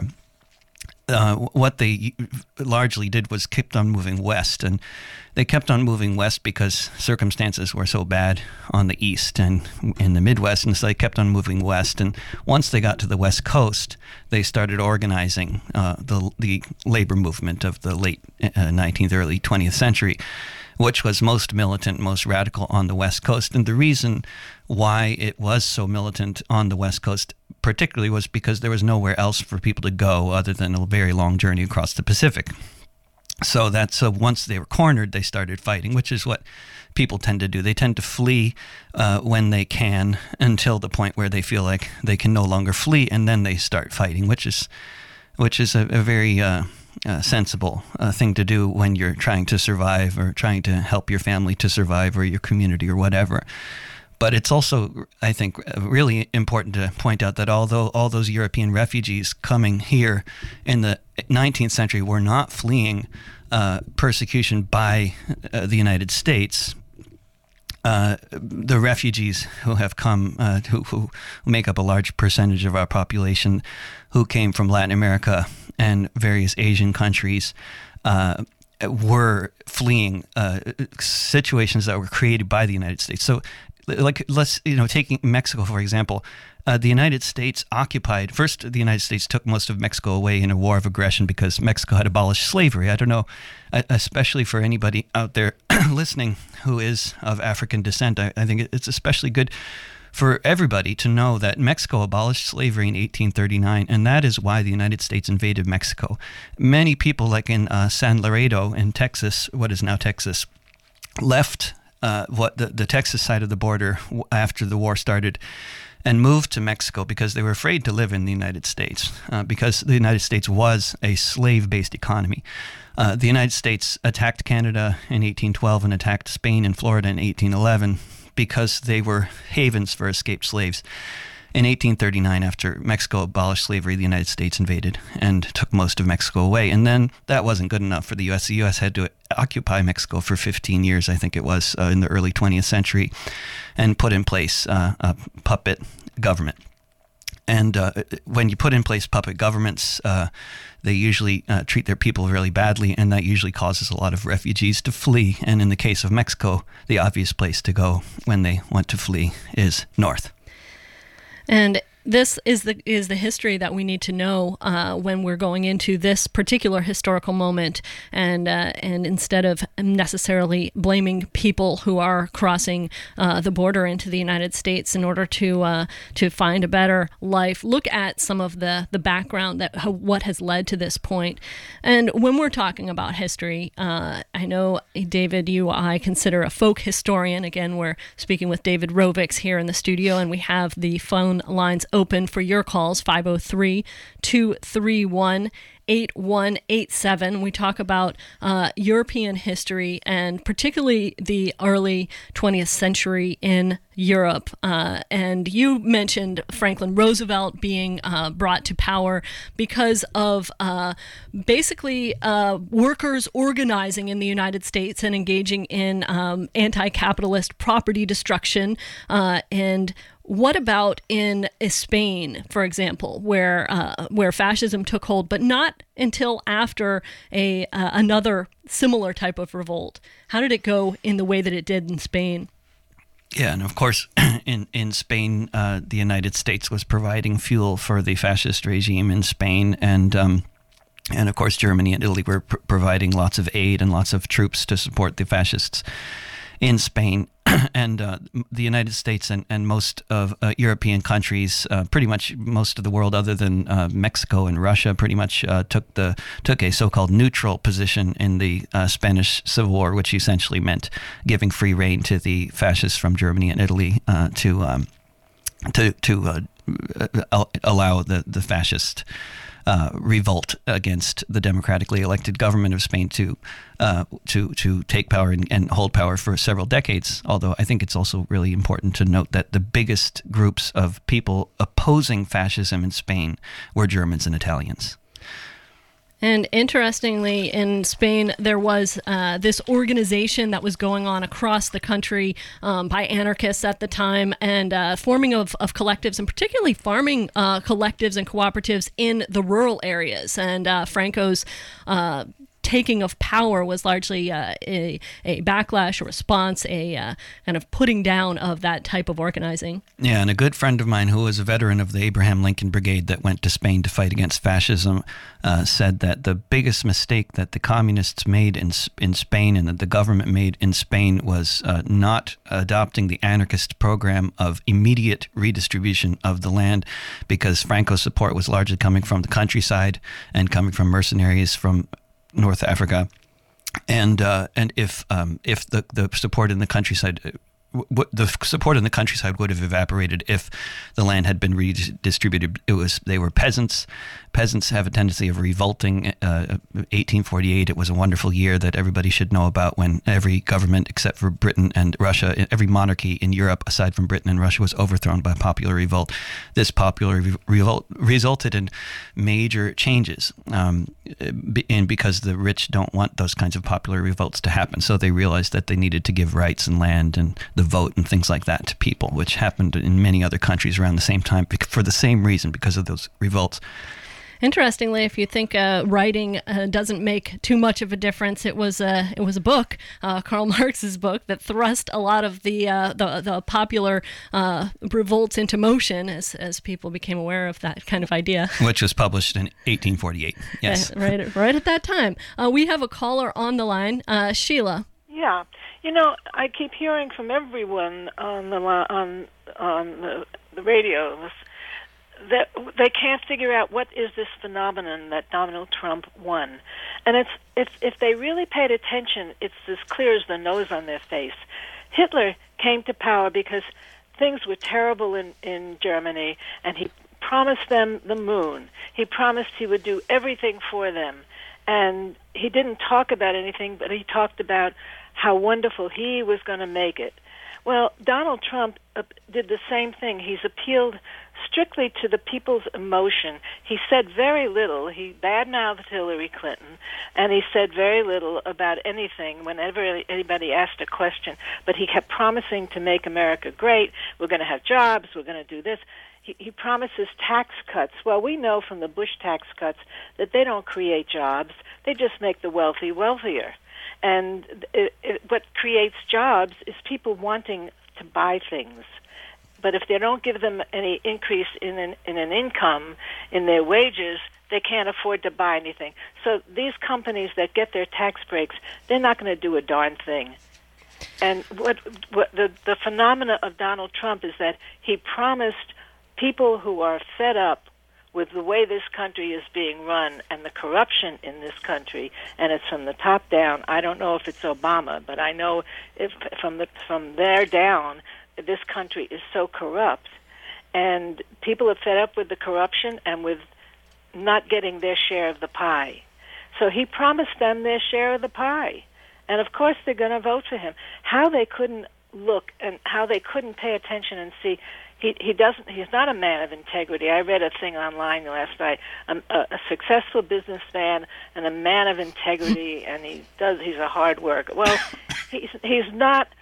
uh, what they largely did was kept on moving west, and they kept on moving west because circumstances were so bad on the east and in the Midwest, and so they kept on moving west. And once they got to the West Coast, they started organizing uh, the the labor movement of the late uh, nineteenth, early twentieth century, which was most militant, most radical on the West Coast. And the reason why it was so militant on the West Coast particularly was because there was nowhere else for people to go other than a very long journey across the Pacific. So that's so once they were cornered, they started fighting, which is what people tend to do. They tend to flee uh, when they can until the point where they feel like they can no longer flee, and then they start fighting, which is which is a, a very uh, uh, sensible uh, thing to do when you're trying to survive or trying to help your family to survive or your community or whatever. But it's also, I think, really important to point out that although all those European refugees coming here in the nineteenth century were not fleeing uh, persecution by uh, the United States, uh, the refugees who have come, uh, who, who make up a large percentage of our population, who came from Latin America and various Asian countries, uh, were fleeing uh, situations that were created by the United States. So, like, let's, you know, taking Mexico, for example, uh, the United States occupied, first the United States took most of Mexico away in a war of aggression because Mexico had abolished slavery. I don't know, especially for anybody out there listening who is of African descent, I, I think it's especially good for everybody to know that Mexico abolished slavery in eighteen thirty-nine, and that is why the United States invaded Mexico. Many people, like in uh, San Laredo in Texas, what is now Texas, left Uh, what the, the Texas side of the border w- after the war started and moved to Mexico because they were afraid to live in the United States uh, because the United States was a slave-based economy. Uh, the United States attacked Canada in eighteen twelve and attacked Spain and Florida in eighteen eleven because they were havens for escaped slaves. In eighteen thirty-nine, after Mexico abolished slavery, the United States invaded and took most of Mexico away. And then that wasn't good enough for the U S. The U S had to occupy Mexico for fifteen years, I think it was, uh, in the early twentieth century, and put in place uh, a puppet government. And uh, when you put in place puppet governments, uh, they usually uh, treat their people really badly, and that usually causes a lot of refugees to flee. And in the case of Mexico, the obvious place to go when they want to flee is north. And this is the is the history that we need to know uh, when we're going into this particular historical moment, and uh, and instead of necessarily blaming people who are crossing uh, the border into the United States in order to uh, to find a better life, look at some of the the background that how, what has led to this point. And when we're talking about history, uh, I know, David, you I consider a folk historian. Again, we're speaking with David Rovics here in the studio, and we have the phone lines open for your calls, five oh three, two three one, eight one eight seven. We talk about uh, European history, and particularly the early twentieth century in Europe. Uh, and you mentioned Franklin Roosevelt being uh, brought to power because of uh, basically uh, workers organizing in the United States and engaging in um, anti-capitalist property destruction. Uh, and what about in Spain, for example, where uh, where fascism took hold, but not until after a uh, another similar type of revolt? How did it go in the way that it did in Spain? Yeah, and of course, in in Spain, uh, the United States was providing fuel for the fascist regime in Spain, and um, and of course, Germany and Italy were pr- providing lots of aid and lots of troops to support the fascists in Spain. And uh, the United States and, and most of uh, European countries, uh, pretty much most of the world other than uh, Mexico and Russia, pretty much uh, took the took a so-called neutral position in the uh, Spanish Civil War, which essentially meant giving free rein to the fascists from Germany and Italy uh, to um, to to uh, allow the the fascist Uh, revolt against the democratically elected government of Spain to uh, to to take power and, and hold power for several decades. Although I think it's also really important to note that the biggest groups of people opposing fascism in Spain were Germans and Italians. And interestingly, in Spain, there was uh, this organization that was going on across the country um, by anarchists at the time, and uh, forming of, of collectives, and particularly farming uh, collectives and cooperatives in the rural areas. And uh, Franco's uh, taking of power was largely uh, a, a backlash, a response, a uh, kind of putting down of that type of organizing. Yeah, and a good friend of mine who was a veteran of the Abraham Lincoln Brigade that went to Spain to fight against fascism uh, said that the biggest mistake that the communists made in in Spain and that the government made in Spain was uh, not adopting the anarchist program of immediate redistribution of the land, because Franco's support was largely coming from the countryside and coming from mercenaries from North Africa, and uh, and if um, if the, the support in the countryside, w- the support in the countryside would have evaporated if the land had been redistributed. It was they were peasants. Peasants have a tendency of revolting. Uh, eighteen forty-eight, it was a wonderful year that everybody should know about, when every government except for Britain and Russia, every monarchy in Europe aside from Britain and Russia, was overthrown by popular revolt. This popular re- revolt resulted in major changes, um, and because the rich don't want those kinds of popular revolts to happen, so they realized that they needed to give rights and land and the vote and things like that to people, which happened in many other countries around the same time for the same reason, because of those revolts. Interestingly, if you think uh, writing uh, doesn't make too much of a difference, it was a it was a book, uh, Karl Marx's book, that thrust a lot of the uh, the, the popular uh, revolts into motion as as people became aware of that kind of idea. Which was published in eighteen forty-eight. Yes, uh, right, right at that time. Uh, we have a caller on the line, uh, Sheila. Yeah, you know, I keep hearing from everyone on the on on the, the radio that they can't figure out what is this phenomenon that Donald Trump won. And it's, it's if they really paid attention, it's as clear as the nose on their face. Hitler came to power because things were terrible in, in Germany, and he promised them the moon. He promised he would do everything for them. And he didn't talk about anything, but he talked about how wonderful he was going to make it. Well, Donald Trump uh, did the same thing. He's appealed strictly to the people's emotion. He said very little. He badmouthed Hillary Clinton, and he said very little about anything whenever anybody asked a question. But he kept promising to make America great. We're going to have jobs. We're going to do this. He, he promises tax cuts. Well, we know from the Bush tax cuts that they don't create jobs. They just make the wealthy wealthier. And it, it, what creates jobs is people wanting to buy things. But if they don't give them any increase in an, in an income, in their wages, they can't afford to buy anything. So these companies that get their tax breaks, they're not going to do a darn thing. And what, what the, the phenomena of Donald Trump is that he promised people who are fed up with the way this country is being run and the corruption in this country, and it's from the top down. I don't know if it's Obama, but I know if from the from there down, this country is so corrupt, and people are fed up with the corruption and with not getting their share of the pie. So he promised them their share of the pie, and of course they're going to vote for him. How they couldn't look and how they couldn't pay attention and see. He he doesn't. He's not a man of integrity. I read a thing online last night. Um, a, a successful businessman and a man of integrity, and he does. He's a hard worker. Well, he's he's not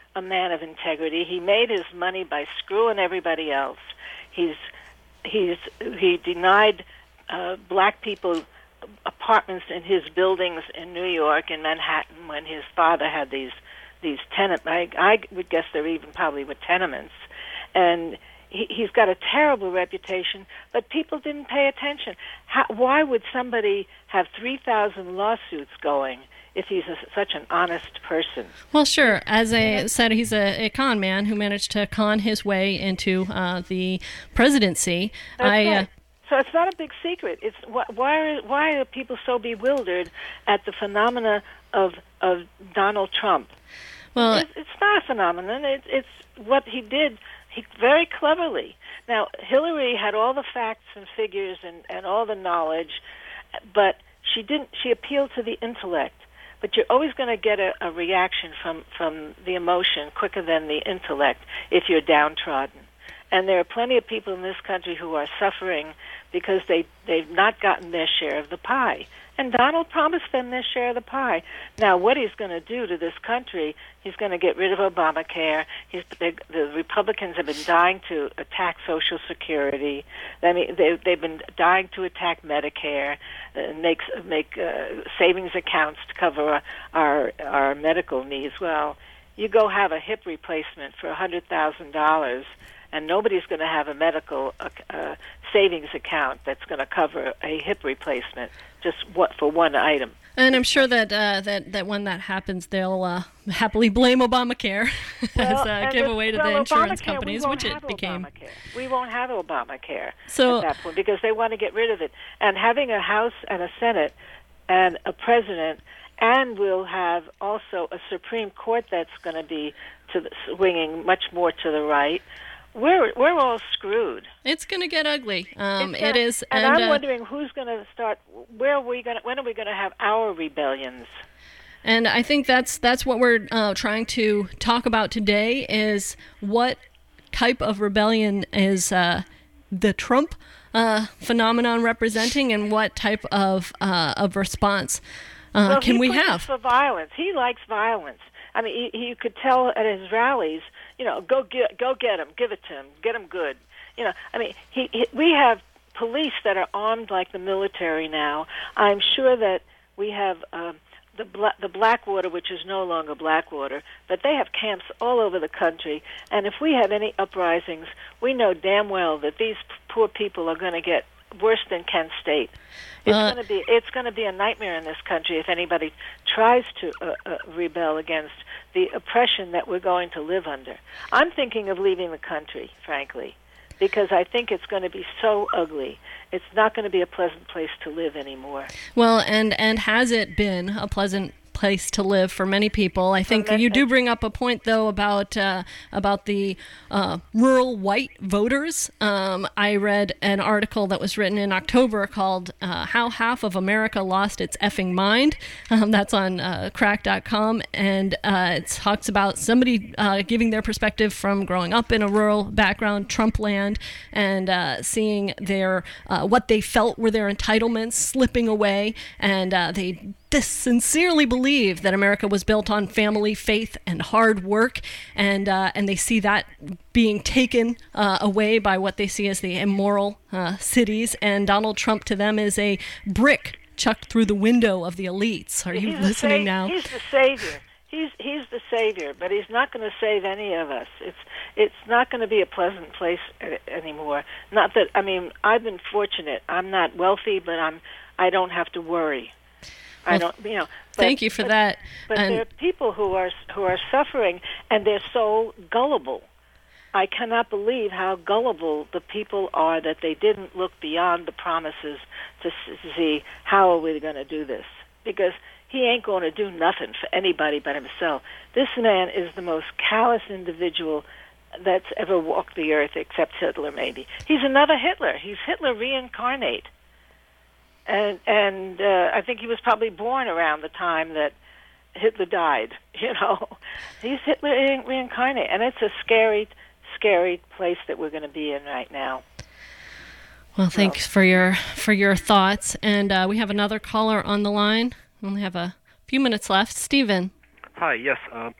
a man of integrity. He made his money by screwing everybody else. He's he's he denied uh, black people apartments in his buildings in New York and Manhattan when his father had these these tenant. I, I would guess they're even probably with tenements, and he, he's got a terrible reputation. But people didn't pay attention. How, why would somebody have three thousand lawsuits going if he's a, such an honest person? Well, sure. As I said, he's a, a con man who managed to con his way into uh, the presidency. That's I. right. Uh, So it's not a big secret. It's wh- why are, why are people so bewildered at the phenomena of of Donald Trump? Well, it's, it's not a phenomenon. It, it's what he did. He very cleverly. Now Hillary had all the facts and figures and, and all the knowledge, but she didn't. She appealed to the intellect. But you're always going to get a, a reaction from from the emotion quicker than the intellect if you're downtrodden. And there are plenty of people in this country who are suffering because they, they've not gotten their share of the pie. And Donald promised them their share of the pie. Now, what he's going to do to this country, he's going to get rid of Obamacare. He's, they, the Republicans have been dying to attack Social Security. I mean, they, they've been dying to attack Medicare, uh, make, make uh, savings accounts to cover our, our medical needs. Well, you go have a hip replacement for one hundred thousand dollars, and nobody's going to have a medical uh, uh, savings account that's going to cover a hip replacement just what for one item. And I'm sure that uh, that that when that happens, they'll uh, happily blame Obamacare well, as a giveaway to well, the insurance Obamacare, companies, which it became. Obamacare. We won't have Obamacare so, at that point because they want to get rid of it. And having a House and a Senate and a president, and we'll have also a Supreme Court that's going to be to the, swinging much more to the right. We're we're all screwed. It's going to get ugly. Um, gonna, it is, and, and I'm uh, wondering who's going to start. Where are we going? When are we going to have our rebellions? And I think that's that's what we're uh, trying to talk about today: is what type of rebellion is uh, the Trump uh, phenomenon representing, and what type of uh, of response uh, well, can he we pushes have? For violence, he likes violence. I mean, he, you could tell at his rallies. You know, go get go get him, give it to him, get him good. You know, I mean, he, he we have police that are armed like the military now. I'm sure that we have uh, the Bla- the Blackwater, which is no longer Blackwater, but they have camps all over the country. And if we have any uprisings, we know damn well that these p- poor people are going to get worse than Kent State. It's Uh, going to be it's going to be a nightmare in this country if anybody tries to uh, uh, rebel against the oppression that we're going to live under. I'm thinking of leaving the country, frankly, because I think it's going to be so ugly. It's not going to be a pleasant place to live anymore. Well, and and has it been a pleasant place to live for many people? I think you do bring up a point, though, about uh, about the uh, rural white voters. Um, I read an article that was written in October called uh, "How Half of America Lost Its Effing Mind." Um, that's on uh, crack dot com, and uh, it talks about somebody uh, giving their perspective from growing up in a rural background, Trump land, and uh, seeing their uh, what they felt were their entitlements slipping away, and uh, they This sincerely believe that America was built on family, faith, and hard work, and uh, and they see that being taken uh, away by what they see as the immoral uh, cities, and Donald Trump to them is a brick chucked through the window of the elites. Are you he's listening sa- now? He's the savior. He's he's the savior, but he's not going to save any of us. It's it's not going to be a pleasant place anymore. Not that I mean I've been fortunate. I'm not wealthy, but I'm I don't have to worry. Well, I don't, you know. But, thank you for but, that. But and there are people who are who are suffering, and they're so gullible. I cannot believe how gullible the people are that they didn't look beyond the promises to see how are we going to do this, because he ain't going to do nothing for anybody but himself. This man is the most callous individual that's ever walked the earth, except Hitler, maybe. He's another Hitler. He's Hitler reincarnate. And and uh, I think he was probably born around the time that Hitler died. You know, he's Hitler re- reincarnate, and it's a scary, scary place that we're going to be in right now. Well, thanks for your for your thoughts, and uh, we have another caller on the line. We only have a few minutes left. Stephen. Hi. Yes. Uh,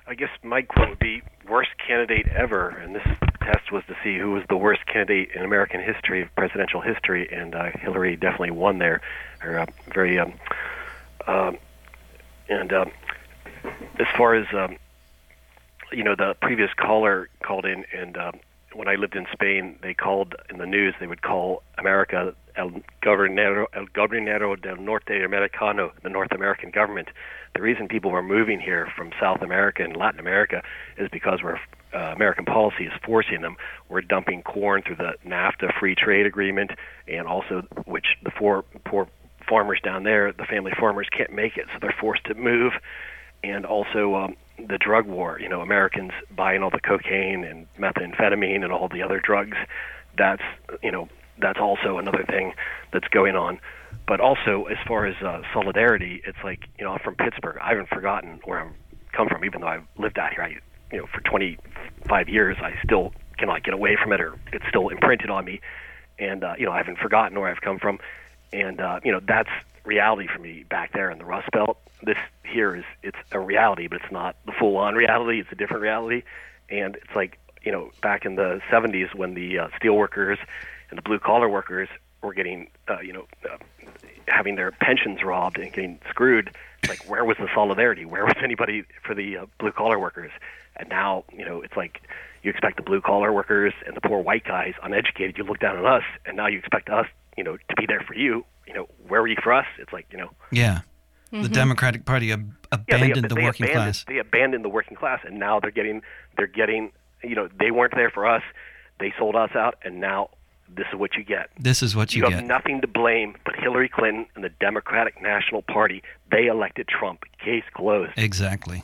I guess my quote would be worst candidate ever, and this test was to see who was the worst candidate in American history, presidential history, and uh, Hillary definitely won there. Her uh, very, um, um, and um, as far as um, you know, the previous caller called in, and um, when I lived in Spain, they called in the news. They would call America El Gobernador, El Gobernador del Norte Americano, the North American government. The reason people were moving here from South America and Latin America is because we're, uh, American policy is forcing them. We're dumping corn through the NAFTA free trade agreement, and also which the poor, poor farmers down there, the family farmers, can't make it, so they're forced to move. And also um, the drug war, you know, Americans buying all the cocaine and methamphetamine and all the other drugs. That's, you know, that's also another thing that's going on. But also, as far as uh, solidarity, it's like, you know, I'm from Pittsburgh. I haven't forgotten where I'm come from, even though I've lived out here. I, you know, for twenty-five years, I still cannot get away from it, or it's still imprinted on me. And, uh, you know, I haven't forgotten where I've come from. And, uh, you know, that's reality for me back there in the Rust Belt. This here is, it's a reality, but it's not the full-on reality. It's a different reality. And it's like, you know, back in the seventies when the uh, steel workers and the blue-collar workers were getting, uh, you know, uh, having their pensions robbed and getting screwed, like, where was the solidarity? Where was anybody for the uh, blue-collar workers? And now, you know, it's like you expect the blue-collar workers and the poor white guys, uneducated, you look down on us, and now you expect us, you know, to be there for you. You know, where were you for us? It's like, you know. Yeah. Mm-hmm. The Democratic Party ab- abandoned yeah, they, the they working abandoned, class. They abandoned the working class, and now they're getting, they're getting, you know, they weren't there for us. They sold us out, and now this is what you get. This is what you, you get. You have nothing to blame but Hillary Clinton and the Democratic National Party. They elected Trump. Case closed. Exactly.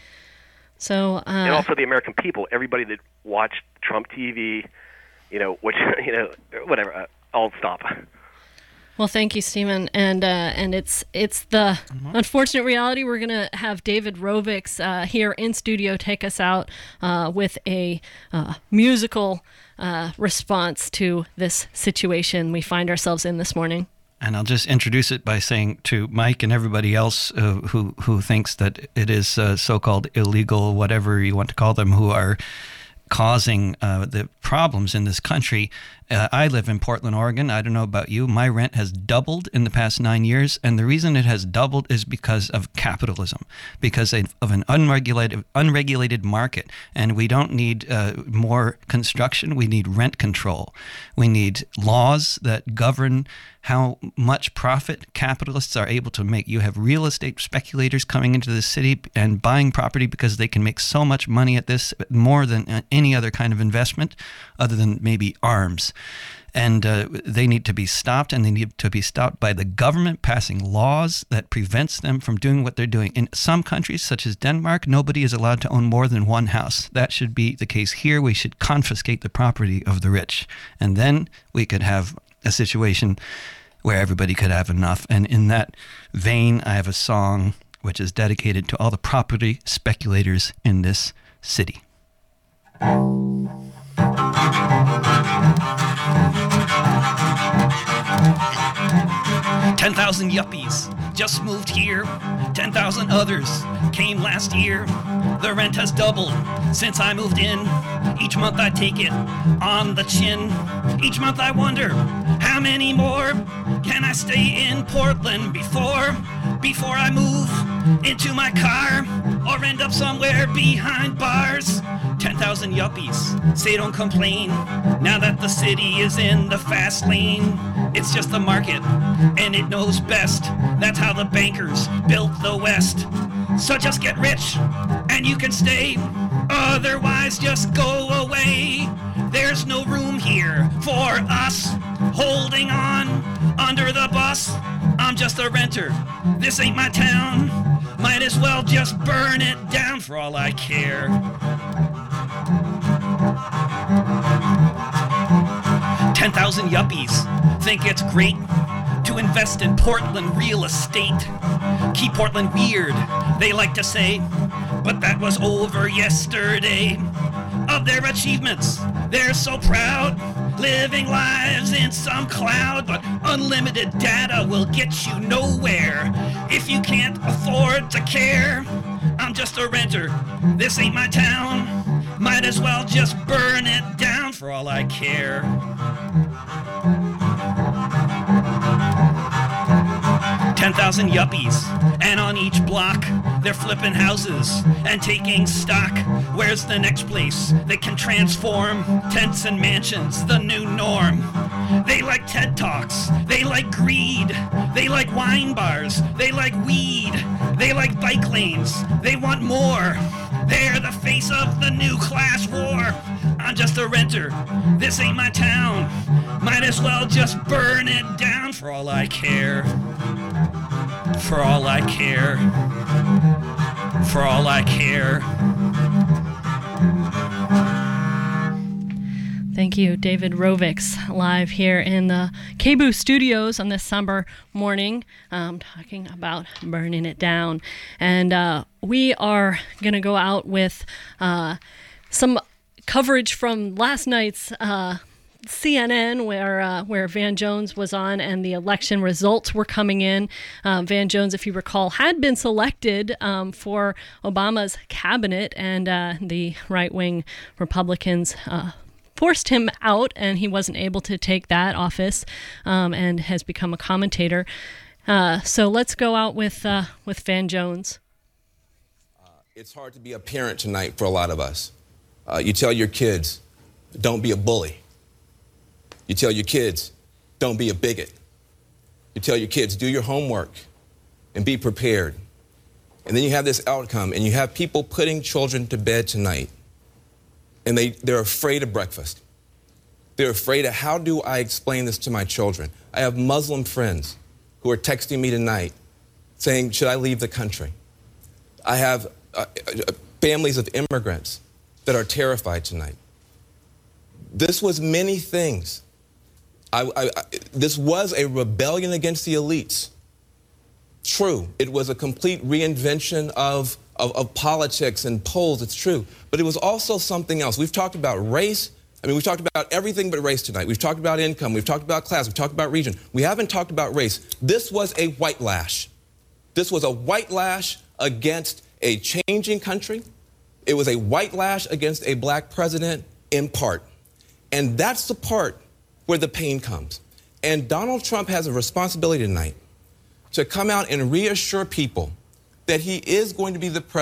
So, uh, and also the American people, everybody that watched Trump T V, you know, which, you know, whatever. Uh, I'll stop. Well, thank you, Stephen. And uh, and it's it's the mm-hmm. unfortunate reality. We're going to have David Rovics uh, here in studio take us out uh, with a uh, musical uh, response to this situation we find ourselves in this morning. And I'll just introduce it by saying to Mike and everybody else uh, who, who thinks that it is uh, so-called illegal, whatever you want to call them, who are causing uh, the problems in this country. Uh, I live in Portland, Oregon. I don't know about you. My rent has doubled in the past nine years. And the reason it has doubled is because of capitalism, because of an unregulated, unregulated market. And we don't need uh, more construction. We need rent control. We need laws that govern how much profit capitalists are able to make. You have real estate speculators coming into the city and buying property because they can make so much money at this, more than any other kind of investment other than maybe arms. And uh, they need to be stopped, and they need to be stopped by the government passing laws that prevents them from doing what they're doing. In some countries, such as Denmark, nobody is allowed to own more than one house. That should be the case here. We should confiscate the property of the rich. And then we could have a situation where everybody could have enough. And in that vein, I have a song which is dedicated to all the property speculators in this city. Ten thousand yuppies just moved here. Ten thousand others came last year. The rent has doubled since I moved in. Each month I take it on the chin. Each month I wonder, how many more can I stay in Portland before, before I move into my car or end up somewhere behind bars? Ten thousand yuppies say don't complain now that the city is in the fast lane. It's just the market, and it knows best. That's how the bankers built the West. So just get rich, and you can stay. Otherwise, just go away. There's no room here for us holding on under the bus. I'm just a renter. This ain't my town. Might as well just burn it down for all I care. Ten thousand yuppies think it's great to invest in Portland real estate. Keep Portland weird, they like to say, but that was over yesterday. Of their achievements, they're so proud, living lives in some cloud, but unlimited data will get you nowhere if you can't afford to care. I'm I'm just a renter. This ain't my town. Might as well just burn it down for all I care. ten thousand yuppies, and on each block, they're flipping houses and taking stock. Where's the next place they can transform tents and mansions, the new norm? They like TED Talks, they like greed, they like wine bars, they like weed, they like bike lanes, they want more. They're the face of the new class war. I'm just a renter, this ain't my town. Might as well just burn it down for all I care. For all I care. For all I care. Thank you, David Rovics, live here in the K B O O studios on this summer morning, um, talking about burning it down. And uh, we are going to go out with uh, some coverage from last night's uh, C N N, where uh, where Van Jones was on, and the election results were coming in. Uh, Van Jones, if you recall, had been selected um, for Obama's cabinet, and uh, the right-wing Republicans uh, forced him out, and he wasn't able to take that office, um, and has become a commentator. Uh, so let's go out with uh, with Van Jones. Uh, it's hard to be a parent tonight for a lot of us. Uh, you tell your kids, don't be a bully. You tell your kids, don't be a bigot. You tell your kids, do your homework and be prepared. And then you have this outcome, and you have people putting children to bed tonight, and they, they're afraid of breakfast. They're afraid of, how do I explain this to my children? I have Muslim friends who are texting me tonight saying, should I leave the country? I have uh, uh, families of immigrants that are terrified tonight. This was many things. I, I, I, this was a rebellion against the elites. True, it was a complete reinvention of, of, of politics and polls, it's true. But it was also something else. We've talked about race. I mean, we've talked about everything but race tonight. We've talked about income. We've talked about class. We've talked about region. We haven't talked about race. This was a white lash. This was a white lash against a changing country. It was a white lash against a black president in part. And that's the part where the pain comes. And Donald Trump has a responsibility tonight to come out and reassure people that he is going to be the president